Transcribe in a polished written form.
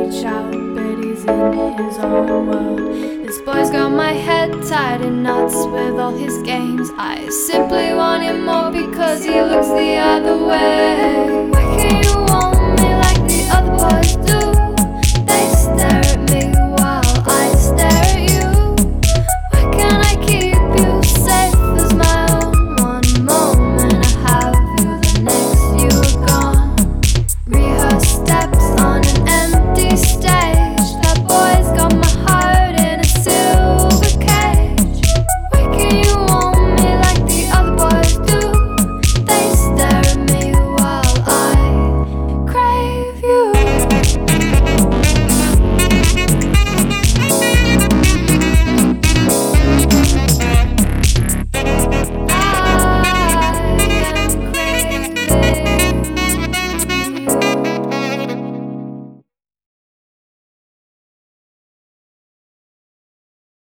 reach out, but he's in his own world. This boy's got my head tied in knots with all his games. I simply want him more because he looks the other way. Why can't you want me like the other boys do?